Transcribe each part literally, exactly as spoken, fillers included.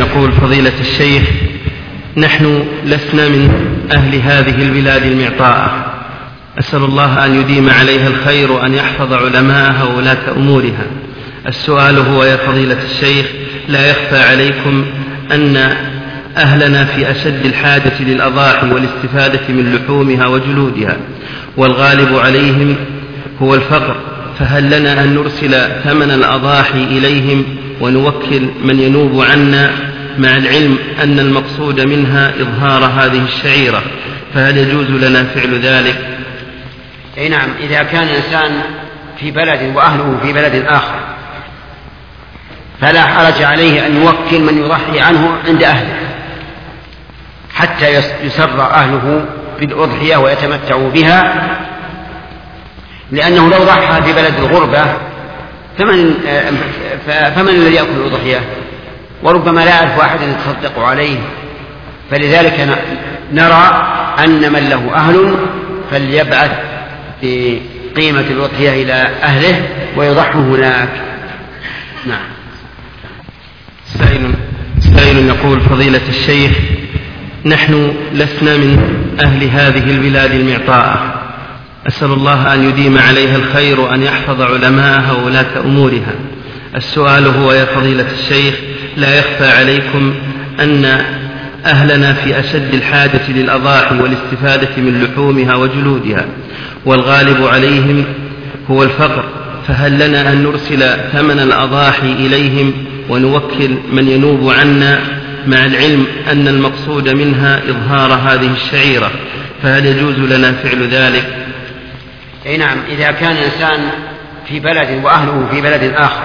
يقول: فضيلة الشيخ، نحن لسنا من أهل هذه البلاد المعطاءة، أسأل الله أن يديم عليها الخير وأن يحفظ علماءها وولاة أمورها. السؤال هو: يا فضيلة الشيخ، لا يخفى عليكم أن أهلنا في أشد الحاجة للأضاحي والاستفادة من لحومها وجلودها، والغالب عليهم هو الفقر، فهل لنا أن نرسل ثمن الأضاحي إليهم ونوكل من ينوب عنا، مع العلم أن المقصود منها إظهار هذه الشعيرة، فهل يجوز لنا فعل ذلك؟ أي نعم، إذا كان إنسان في بلد وأهله في بلد آخر فلا حرج عليه أن يوكل من يضحي عنه عند أهله حتى يسر أهله بالأضحية ويتمتعوا بها، لأنه لو ضحى في بلد الغربة فمن, فمن الذي يأكل الأضحية؟ وربما لا يعرف أحد يتصدق عليه. فلذلك نرى أن من له أهل فليبعث بقيمة الأضحية إلى أهله ويضحوا هناك. نعم. سائل, سائل يقول: فضيلة الشيخ، نحن لسنا من أهل هذه البلاد المعطاءة، أسأل الله أن يديم عليها الخير وأن يحفظ علماءها وولاة أمورها. السؤال هو: يا فضيلة الشيخ، لا يخفى عليكم أن أهلنا في أشد الحاجة للأضاحي والاستفادة من لحومها وجلودها، والغالب عليهم هو الفقر، فهل لنا أن نرسل ثمن الأضاحي إليهم ونوكل من ينوب عنا، مع العلم أن المقصود منها إظهار هذه الشعيرة، فهل يجوز لنا فعل ذلك؟ أي نعم، إذا كان إنسان في بلد وأهله في بلد آخر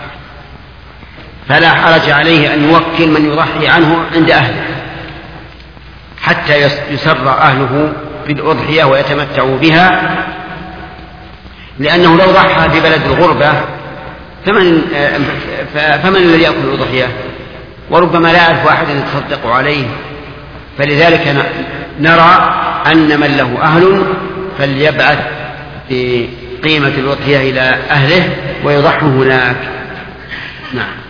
فلا حرج عليه أن يوكل من يضحي عنه عند أهله حتى يسر أهله بالأضحية ويتمتعوا بها، لأنه لو ضحى في بلد الغربة فمن, فمن الذي يأكل الأضحية؟ وربما لا يعرف أحد يتصدق عليه. فلذلك نرى أن من له أهل فليبعث بقيمة الأضحية إلى أهله ويضحوا هناك. نعم.